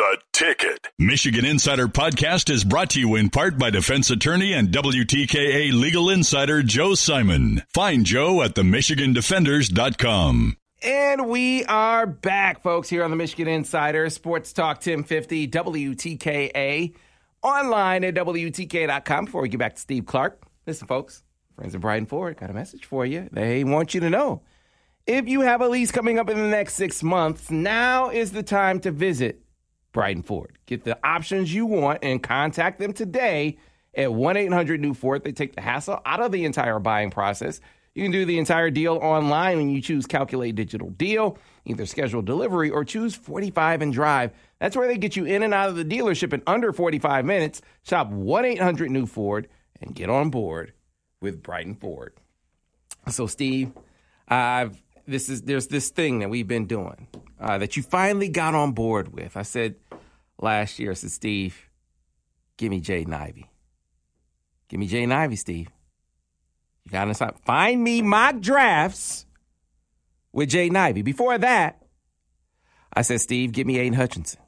The Ticket. Michigan Insider Podcast is brought to you in part by defense attorney and WTKA legal insider Joe Simon. Find Joe at themichigandefenders.com. And we are back, folks, here on the Michigan Insider, Sports Talk 1050, WTKA, online at WTK.com. Before we get back to Steve Clark, listen, folks, friends of Bryden Ford got a message for you. They want you to know. If you have a lease coming up in the next 6 months, now is the time to visit Bryden Ford. Get the options you want and contact them today at 1-800-NEW-FORD. They take the hassle out of the entire buying process. You can do the entire deal online when you choose Calculate Digital Deal, either schedule delivery or choose 45 and drive. That's where they get you in and out of the dealership in under 45 minutes. Shop 1-800-NEW-FORD and get on board with Bryden Ford. So, Steve, there's this thing that we've been doing that you finally got on board with. I said last year, I said, Steve, give me Jaden Ivey. Give me Jaden Ivey, Steve. You got to find me mock drafts with Jaden Ivey. Before that, I said, Steve, give me Aiden Hutchinson.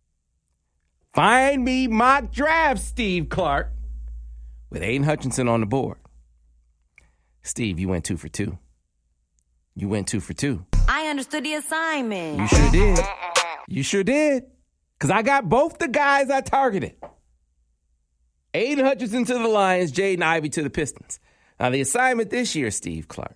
Find me mock drafts, Steve Clark, with Aiden Hutchinson on the board. Steve, you went 2 for 2. You went 2 for 2. I understood the assignment. You sure did. You sure did. Because I got both the guys I targeted. Aiden Hutchinson to the Lions, Jaden Ivey to the Pistons. Now, the assignment this year, Steve Clark.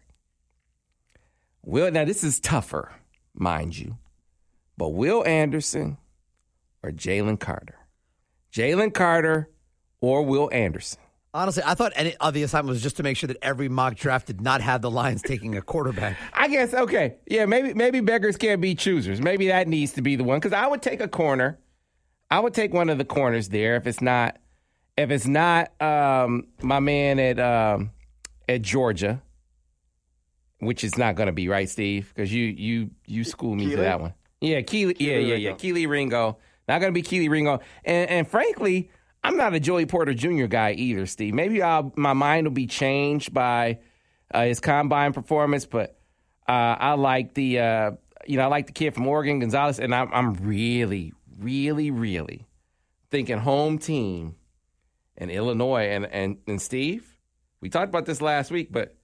Now, this is tougher, mind you. But Will Anderson or Jalen Carter? Jalen Carter or Will Anderson? Honestly, I thought any of the assignment was just to make sure that every mock draft did not have the Lions taking a quarterback. I guess, okay. Yeah, maybe beggars can't be choosers. Maybe that needs to be the one. Because I would take a corner. I would take one of the corners there if it's not my man at Georgia, which is not going to be, right, Steve? Because you schooled me for that one. Yeah, Keely. Yeah. Keely Ringo. Not going to be Keely Ringo. And frankly, I'm not a Joey Porter Jr. guy either, Steve. Maybe my mind will be changed by his combine performance, but I like the kid from Oregon, Gonzalez, and I'm really, really, really thinking home team in Illinois. And Steve, we talked about this last week, but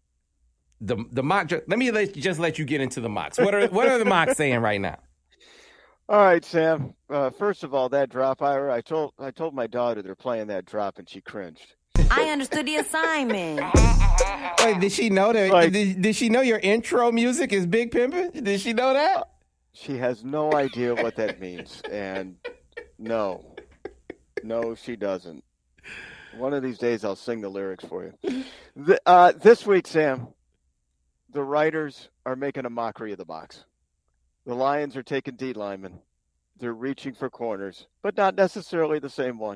the mock. Let me just let you get into the mocks. What are the mocks saying right now? All right, Sam. First of all, that drop, Ira, I told my daughter they're playing that drop, and she cringed. I understood the assignment. Wait, did she know that? Did she know your intro music is Big Pimpin'? Did she know that? She has no idea what that means, and no, she doesn't. One of these days, I'll sing the lyrics for you. This week, Sam, the writers are making a mockery of the box. The Lions are taking D linemen. They're reaching for corners, but not necessarily the same one.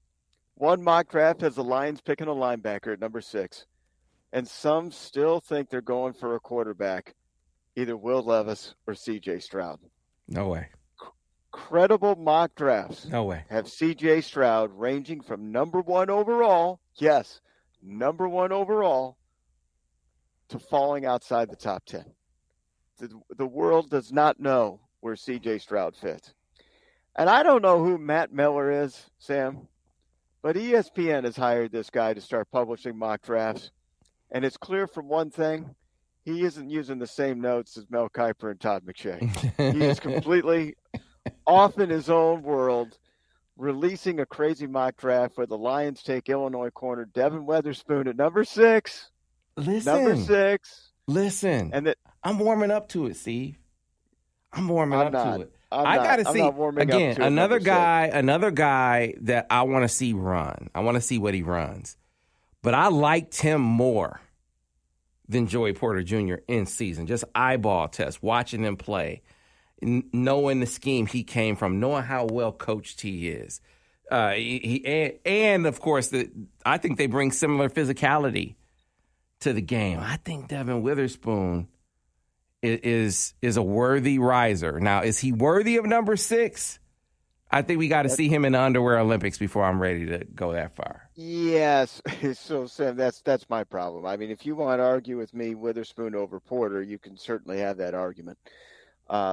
One mock draft has the Lions picking a linebacker at number 6, and some still think they're going for a quarterback, either Will Levis or C.J. Stroud. No way. Credible mock drafts. No way. Have C.J. Stroud ranging from number 1 overall, yes, number 1 overall, to falling outside the top 10. The world does not know where C.J. Stroud fits. And I don't know who Matt Miller is, Sam, but ESPN has hired this guy to start publishing mock drafts. And it's clear from one thing, he isn't using the same notes as Mel Kiper and Todd McShay. He is completely off in his own world, releasing a crazy mock draft where the Lions take Illinois corner Devin Weatherspoon at number 6. Number 6. Listen. And I'm warming up to it, Steve. I'm warming up to it. I got to see, again, another guy that I want to see run. I want to see what he runs. But I liked him more than Joey Porter Jr. in season. Just eyeball test, watching him play, knowing the scheme he came from, knowing how well coached he is. And of course, I think they bring similar physicality to the game. I think Devin Witherspoon is a worthy riser. Now, is he worthy of number 6? I think we got to see him in the underwear Olympics before I'm ready to go that far. Yes. So, Sam, that's my problem. I mean, if you want to argue with me Witherspoon over Porter, you can certainly have that argument.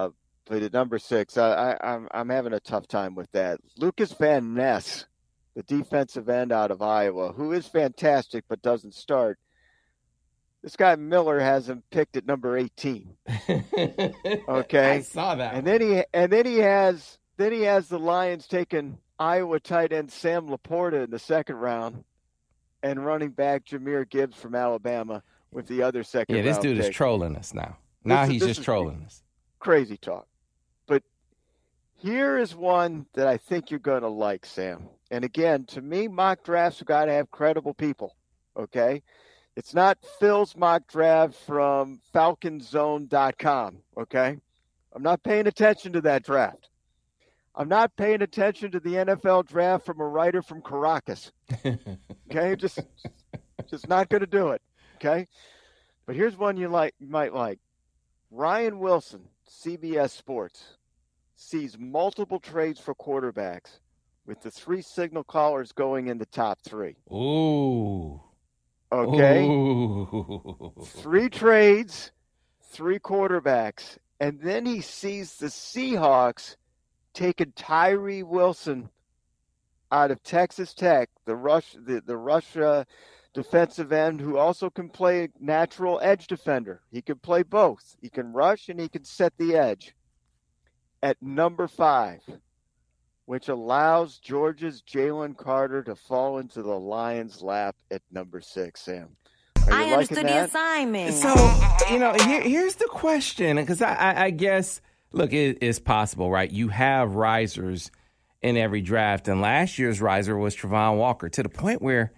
but at number 6, I'm having a tough time with that. Lucas Van Ness, the defensive end out of Iowa, who is fantastic but doesn't start. This guy Miller has him picked at number 18. Okay, I saw that. And then he has the Lions taking Iowa tight end Sam Laporta in the second round, and running back Jahmyr Gibbs from Alabama with the other second round. Yeah, this dude pick. is trolling us now. Now he's just trolling us. Crazy talk. But here is one that I think you're going to like, Sam. And again, to me, mock drafts have got to have credible people. Okay. It's not Phil's mock draft from falconzone.com. Okay. I'm not paying attention to that draft. I'm not paying attention to the NFL draft from a writer from Caracas. Okay. Just not going to do it. Okay. But here's one you might like. Ryan Wilson, CBS Sports, sees multiple trades for quarterbacks with the 3 signal callers going in the top 3. Ooh. Okay. Ooh. 3 trades, 3 quarterbacks. And then he sees the Seahawks taking Tyree Wilson out of Texas Tech, the Russia defensive end who also can play natural edge defender. He can play both. He can rush and he can set the edge at number 5, which allows Georgia's Jalen Carter to fall into the Lions' lap at number 6, Sam. Are you I liking understood the that? assignment. So, here's the question, because I guess, look, it's possible, right? You have risers in every draft, and last year's riser was Travon Walker, to the point where,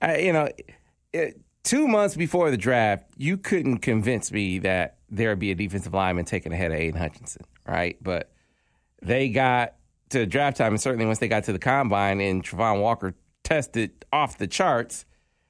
2 months before the draft, you couldn't convince me that there would be a defensive lineman taken ahead of Aiden Hutchinson, right? But they got to draft time, and certainly once they got to the combine, and Travon Walker tested off the charts.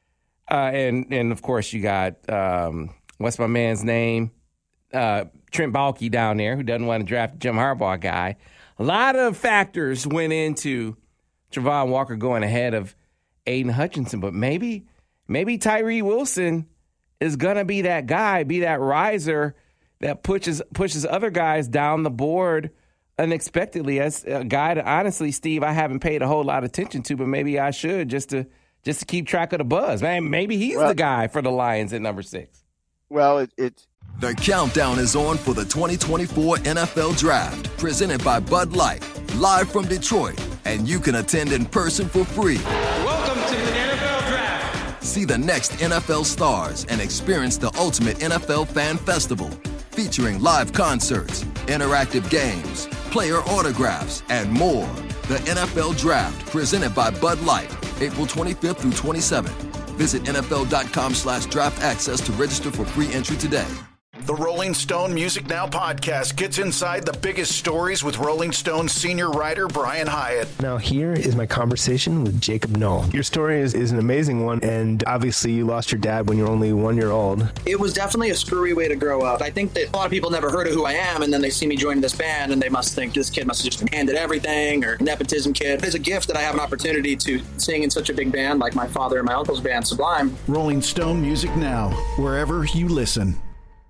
And of course, you got, what's my man's name? Trent Baalke down there, who doesn't want to draft a Jim Harbaugh guy. A lot of factors went into Travon Walker going ahead of Aiden Hutchinson, but maybe Tyree Wilson is going to be that guy, be that riser that pushes other guys down the board unexpectedly. As a guy that, honestly, Steve, I haven't paid a whole lot of attention to, but maybe I should just to keep track of the buzz. Man, maybe he's the guy for the Lions at number 6. Well, The countdown is on for the 2024 NFL Draft, presented by Bud Light, live from Detroit, and you can attend in person for free. Welcome to the NFL Draft. See the next NFL stars and experience the ultimate NFL fan festival, featuring live concerts, interactive games, player autographs, and more. The NFL Draft, presented by Bud Light, April 25th through 27th. Visit NFL.com/draft access to register for free entry today. The Rolling Stone Music Now podcast gets inside the biggest stories with Rolling Stone senior writer Brian Hyatt. Now here is my conversation with Jacob Noll. Your story is an amazing one, and obviously you lost your dad when you were only 1 year old. It was definitely a screwy way to grow up. I think that a lot of people never heard of who I am, and then they see me joining this band, and they must think this kid must have just been handed everything, or nepotism kid. It's a gift that I have an opportunity to sing in such a big band like my father and my uncle's band, Sublime. Rolling Stone Music Now, wherever you listen.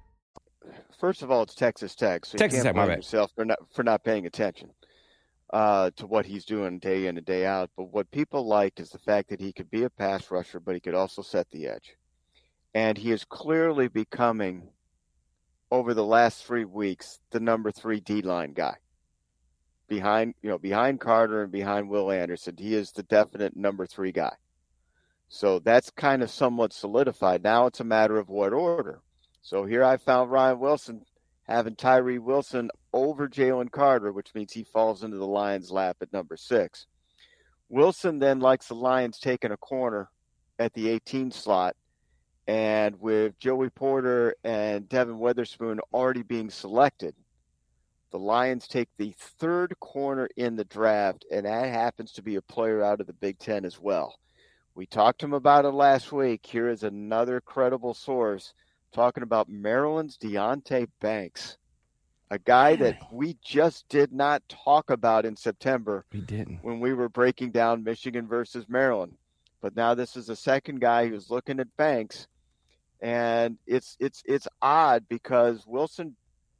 First of all, it's Texas Tech, so Texas you Tech, can't my blame bad. yourself for not paying attention to what he's doing day in and day out. But what people like is the fact that he could be a pass rusher, but he could also set the edge. And he is clearly becoming, over the last 3 weeks, the number 3 D-line guy. Behind Carter and behind Will Anderson, he is the definite number 3 guy. So that's kind of somewhat solidified. Now it's a matter of what order. So here I found Ryan Wilson having Tyree Wilson over Jalen Carter, which means he falls into the Lions' lap at number 6. Wilson then likes the Lions taking a corner at the 18 slot. And with Joey Porter and Devin Witherspoon already being selected, the Lions take the 3rd corner in the draft, and that happens to be a player out of the Big Ten as well. We talked to him about it last week. Here is another credible source talking about Maryland's Deonte Banks, a guy that we just did not talk about in September. We didn't. When we were breaking down Michigan versus Maryland. But now this is the second guy who's looking at Banks, and it's odd because Wilson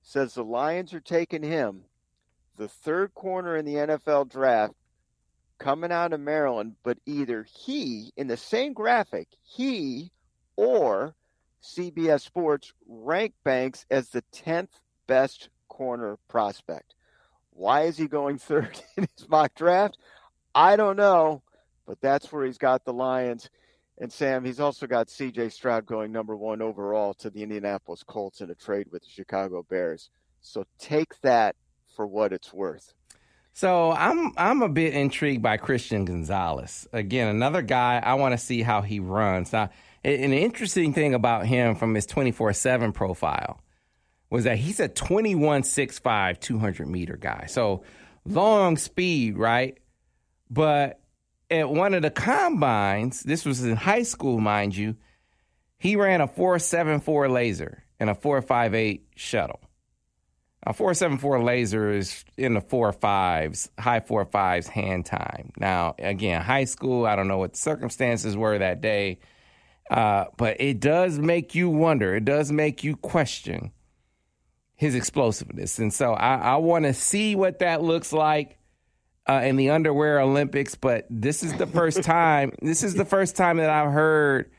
says the Lions are taking him, the third corner in the NFL draft, coming out of Maryland, but either he, in the same graphic, he or CBS Sports rank Banks as the 10th best corner prospect. Why is he going third in his mock draft? I don't know, but that's where he's got the Lions. And Sam, he's also got C.J. Stroud going number 1 overall to the Indianapolis Colts in a trade with the Chicago Bears. So take that for what it's worth. So I'm a bit intrigued by Christian Gonzalez. Again, another guy, I want to see how he runs. Now, an interesting thing about him from his 24/7 profile was that he's a 21.65 200-meter guy. So long speed, right? But at one of the combines, this was in high school, mind you, he ran a 4.74 laser and a 4.58 shuttle. A 4.74 laser is in the 4.5s, high 4.5s hand time. Now, again, high school, I don't know what the circumstances were that day, but it does make you wonder. It does make you question his explosiveness. And so I want to see what that looks like in the underwear Olympics, but this is the first time. This is the first time that I've heard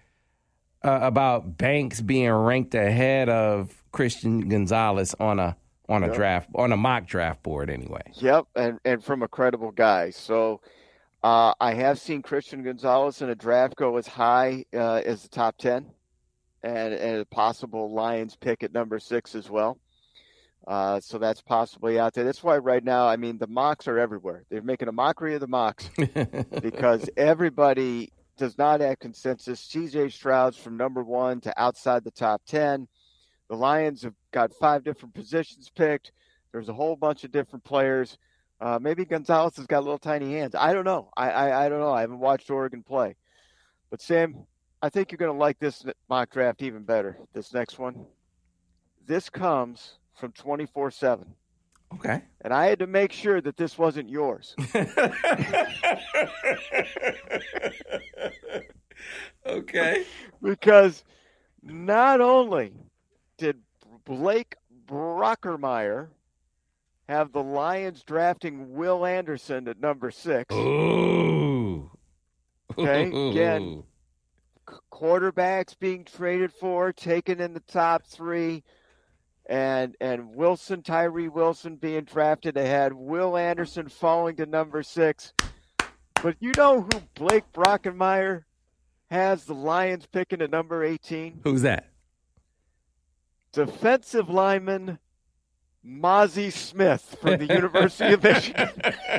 about Banks being ranked ahead of Christian Gonzalez on a mock draft board anyway. Yep, and from a credible guy. So I have seen Christian Gonzalez in a draft go as high as the top 10 and a possible Lions pick at number 6 as well. So that's possibly out there. That's why right now, I mean, the mocks are everywhere. They're making a mockery of the mocks because everybody does not have consensus. C.J. Stroud's from number 1 to outside the top 10. The Lions have got 5 different positions picked. There's a whole bunch of different players. Maybe Gonzalez has got little tiny hands. I don't know. I don't know. I haven't watched Oregon play. But, Sam, I think you're going to like this mock draft even better, this next one. This comes from 24/7. Okay. And I had to make sure that this wasn't yours. Okay. Because not only did Blake Brockermeyer have the Lions drafting Will Anderson at number 6. Ooh. Okay, again, quarterbacks being traded for, taken in the top 3, and Wilson, Tyree Wilson being drafted ahead, Will Anderson falling to number 6. But you know who Blake Brockermeyer has the Lions picking at number 18? Who's that? Defensive lineman Mozzie Smith from the University of Michigan.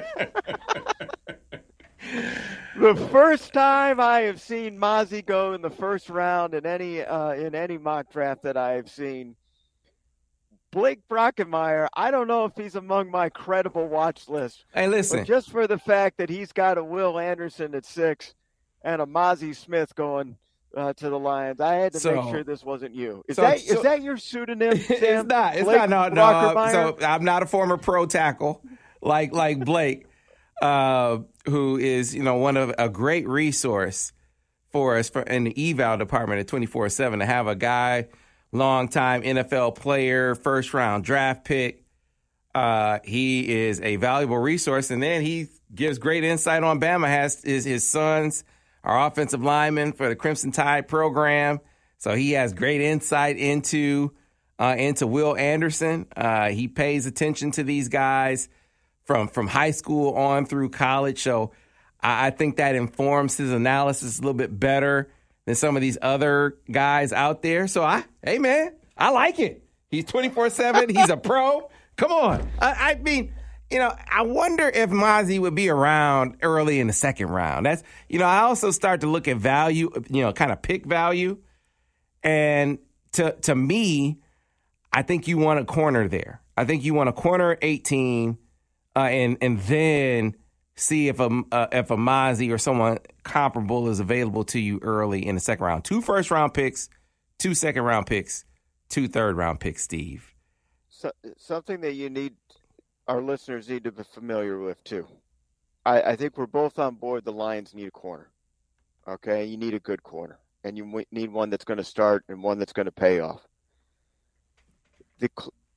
The first time I have seen Mozzie go in the first round in any mock draft that I have seen. Blake Brockermeyer, I don't know if he's among my credible watch list. Hey, listen. But just for the fact that he's got a Will Anderson at 6 and a Mozzie Smith going to the Lions, I had to make sure this wasn't you. Is that your pseudonym, Sam? It's not. It's Blake not. No. So I'm not a former pro tackle like Blake, who is one of a great resource for us in the eval department at 24/7 to have a guy, longtime NFL player, first round draft pick. He is a valuable resource, and then he gives great insight on Bama. His sons are offensive linemen for the Crimson Tide program, so he has great insight into Will Anderson. He pays attention to these guys from high school on through college, so I think that informs his analysis a little bit better than some of these other guys out there. So hey man, I like it. He's 24/7. He's a pro. Come on. I mean, I wonder if Mozzie would be around early in the second round. That's, I also start to look at value, kind of pick value. And to me, I think you want a corner there. I think you want a corner at 18 and then see if a Mozzie or someone comparable is available to you early in the second round. 2 first-round picks, 2 second-round picks, 2 third-round picks, Steve. So, something that our listeners need to be familiar with, too. I think we're both on board the Lions need a corner. Okay? You need a good corner. And you need one that's going to start and one that's going to pay off.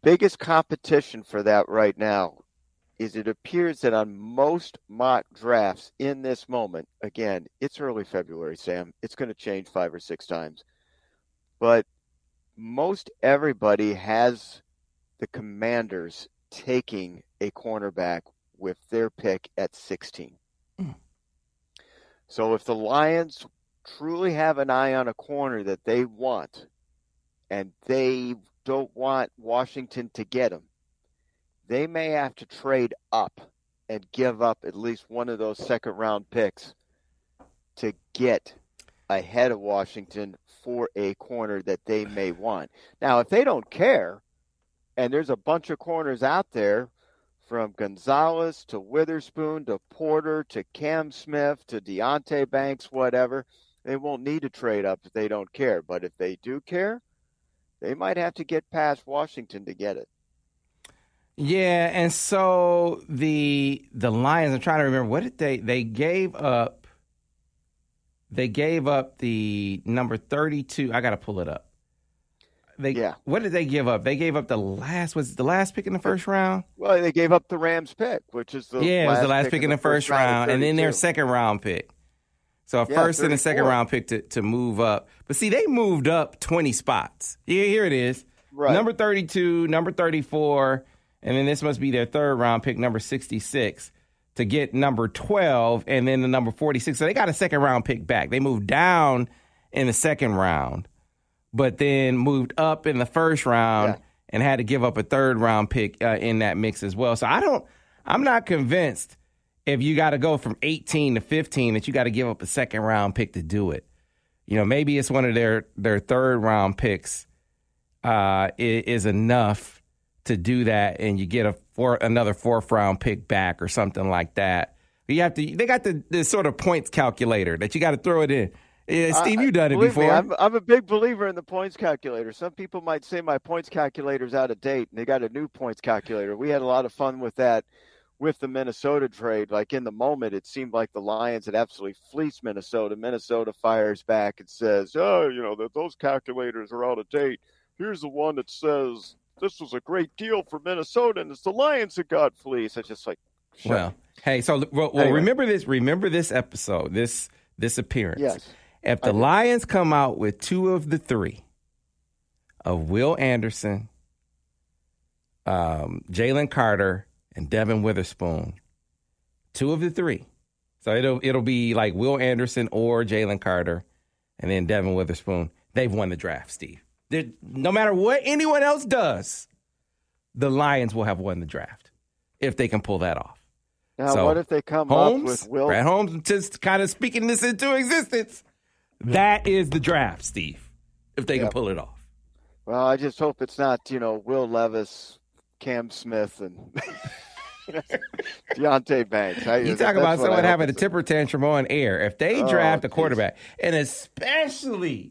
biggest competition for that right now is it appears that on most mock drafts in this moment, again, it's early February, Sam. It's going to change 5 or 6 times. But most everybody has the Commanders taking a cornerback with their pick at 16. So if the Lions truly have an eye on a corner that they want, and they don't want Washington to get him, they may have to trade up and give up at least one of those second-round picks to get ahead of Washington for a corner that they may want. Now, if they don't care, and there's a bunch of corners out there, from Gonzalez to Witherspoon to Porter to Cam Smith to Deontay Banks, whatever, they won't need to trade up if they don't care. But if they do care, they might have to get past Washington to get it. Yeah, and so the Lions, I'm trying to remember, what did they gave up? They gave up the number 32. I got to pull it up. What did they give up? They gave up the last pick in the first round? Well, they gave up the Rams pick, which is the last pick in the first round, and then their second round pick. So a first 34. And a second round pick to move up. But see, they moved up 20 spots. Yeah, here it is. Right. Number 32, number 34, and then this must be their third round pick, number 66, to get number 12, and then the number 46. So they got a second round pick back. They moved down in the second round, but then moved up in the first round and had to give up a third round pick in that mix as well. So I'm not convinced if you got to go from 18 to 15 that you got to give up a second round pick to do it. You know, maybe it's one of their third round picks is enough to do that, and you get another fourth round pick back or something like that. They got this sort of points calculator that you got to throw it in. Yeah, Steve, you've done it before. I'm a big believer in the points calculator. Some people might say my points calculator's out of date, and they got a new points calculator. We had a lot of fun with that with the Minnesota trade. Like in the moment, it seemed like the Lions had absolutely fleeced Minnesota. Minnesota fires back and says, those calculators are out of date. Here's the one that says this was a great deal for Minnesota, and it's the Lions that got fleeced. It's just like, well, hey, so anyway. Remember this episode, this appearance. Yes. If the Lions come out with 2 of the 3 of Will Anderson, Jalen Carter, and Devin Witherspoon, 2 of the 3. So it'll be like Will Anderson or Jalen Carter, and then Devin Witherspoon. They've won the draft, Steve. No matter what anyone else does, the Lions will have won the draft if they can pull that off. Now, what if they come up with Will? Brad Holmes just kind of speaking this into existence. That is the draft, Steve, if they can pull it off. Well, I just hope it's not, Will Levis, Cam Smith, and Deontay Banks. You talk about someone having a temper tantrum on air. If they draft a quarterback, and especially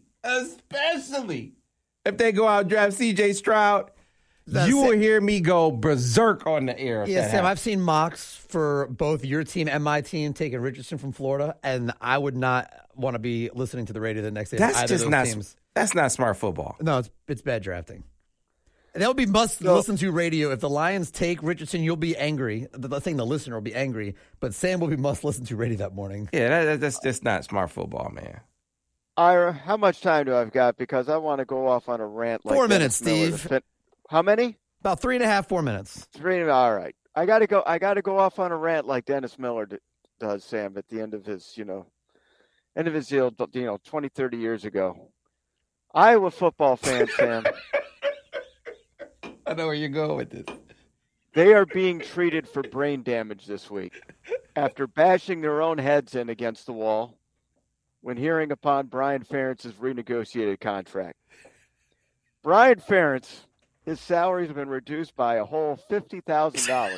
if they go out and draft C.J. Stroud, you will hear me go berserk on the air. Yeah, Sam, I've seen mocks for both your team and my team taking Richardson from Florida, and I would not want to be listening to the radio the next day. That's not smart football. No, it's bad drafting. And that would be listen to radio. If the Lions take Richardson, you'll be angry. The listener will be angry, but Sam will be must listen to radio that morning. Yeah, that's just not smart football, man. Ira, how much time do I've got? Because I want to go off on a rant. 4 minutes, Steve. How many? About 3.5, 4 minutes. All right. I got to go off on a rant like Dennis Miller does, Sam, at the end of his, deal, 20, 30 years ago. Iowa football fans, Sam. I know where you're going with this. They are being treated for brain damage this week after bashing their own heads in against the wall when hearing upon Brian Ferentz's renegotiated contract. Brian Ferentz, his salary has been reduced by a whole $50,000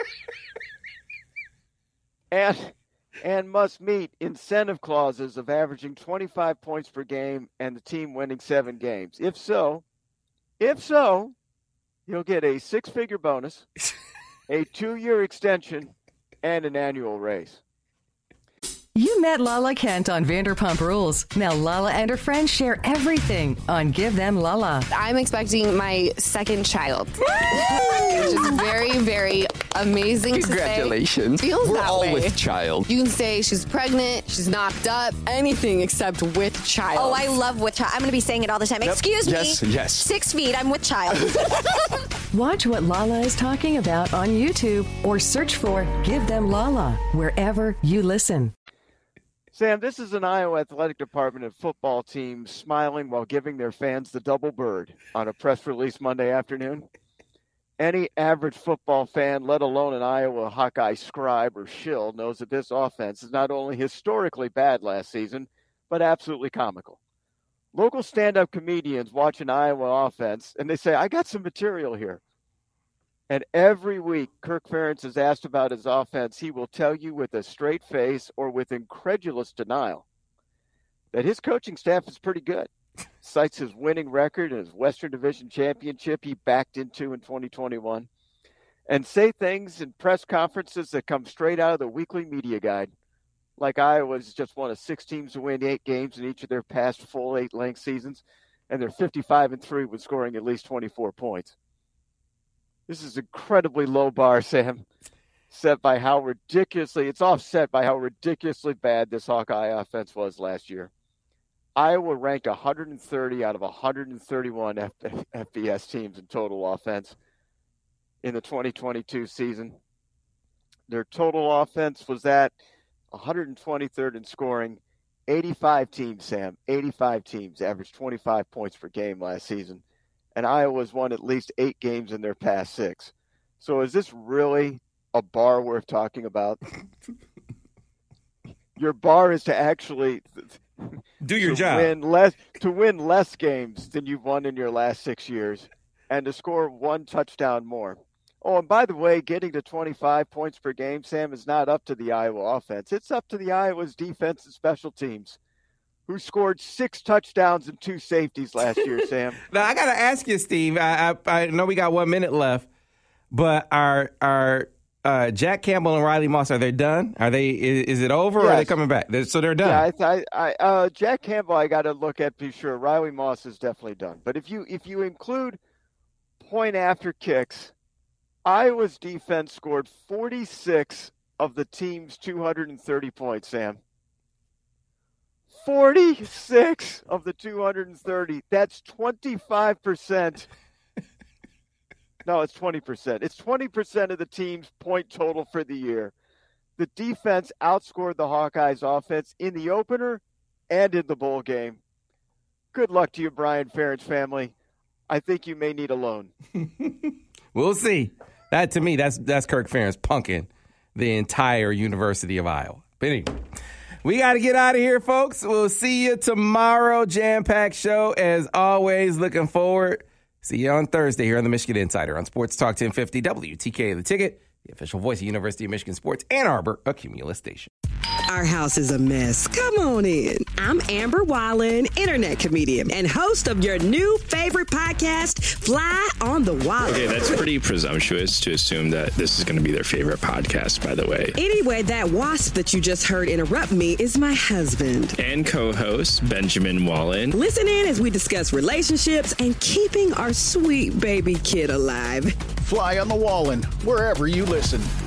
and must meet incentive clauses of averaging 25 points per game and the team winning 7 games. If so, he'll get a 6-figure bonus, a 2-year extension, and an annual raise. You met Lala Kent on Vanderpump Rules. Now Lala and her friends share everything on Give Them Lala. I'm expecting my second child, which is very, very amazing. Congratulations. To say. Feels We're that all way. with child. You can say she's pregnant, she's knocked up, anything except with child. Oh, I love with child. I'm going to be saying it all the time. Yep. Excuse me. Yes. 6 feet. I'm with child. Watch what Lala is talking about on YouTube or search for Give Them Lala wherever you listen. Sam, this is an Iowa Athletic Department and football team smiling while giving their fans the double bird on a press release Monday afternoon. Any average football fan, let alone an Iowa Hawkeye scribe or shill, knows that this offense is not only historically bad last season, but absolutely comical. Local stand-up comedians watch an Iowa offense, and they say, I got some material here. And every week, Kirk Ferentz is asked about his offense. He will tell you with a straight face or with incredulous denial that his coaching staff is pretty good. Cites his winning record and his Western Division championship he backed into in 2021. And say things in press conferences that come straight out of the weekly media guide. Like Iowa's just one of 6 teams to win 8 games in each of their past full 8-length seasons. And they're 55-3 with scoring at least 24 points. This is incredibly low bar, Sam, set by how ridiculously, it's offset by how ridiculously bad this Hawkeye offense was last year. Iowa ranked 130 out of 131 FBS teams in total offense in the 2022 season. Their total offense was at 123rd in scoring. 85 teams, Sam, 85 teams averaged 25 points per game last season. And Iowa's won at least 8 games in their past 6. So is this really a bar worth talking about? Your bar is to actually do your job. To win less games than you've won in your last 6 years and to score 1 touchdown more. Oh, and by the way, getting to 25 points per game, Sam, is not up to the Iowa offense. It's up to the Iowa's defense and special teams, who scored 6 touchdowns and 2 safeties last year, Sam. Now, I got to ask you, Steve, I know we got 1 minute left, but are Jack Campbell and Riley Moss, are they done? Is it over, or are they coming back? So they're done. Yeah, Jack Campbell, I got to look at, be sure. Riley Moss is definitely done. But if you include point after kicks, Iowa's defense scored 46 of the team's 230 points, Sam. 46 of the 230. That's 25%. No, it's 20%. It's 20% of the team's point total for the year. The defense outscored the Hawkeyes offense in the opener and in the bowl game. Good luck to you, Brian Ferentz family. I think you may need a loan. We'll see. That, to me, that's Kirk Ferentz punking the entire University of Iowa. But anyway, we got to get out of here, folks. We'll see you tomorrow. Jam-packed show, as always. Looking forward. See you on Thursday here on the Michigan Insider on Sports Talk 1050 WTK The Ticket, the official voice of University of Michigan Sports, Ann Arbor, a Cumulus station. Our house is a mess. Come on in. I'm Amber Wallen, internet comedian and host of your new favorite podcast, Fly on the Wall. Okay, that's pretty presumptuous to assume that this is going to be their favorite podcast, by the way. Anyway, that wasp that you just heard interrupt me is my husband. And co-host, Benjamin Wallen. Listen in as we discuss relationships and keeping our sweet baby kid alive. Fly on the Wallen, wherever you listen.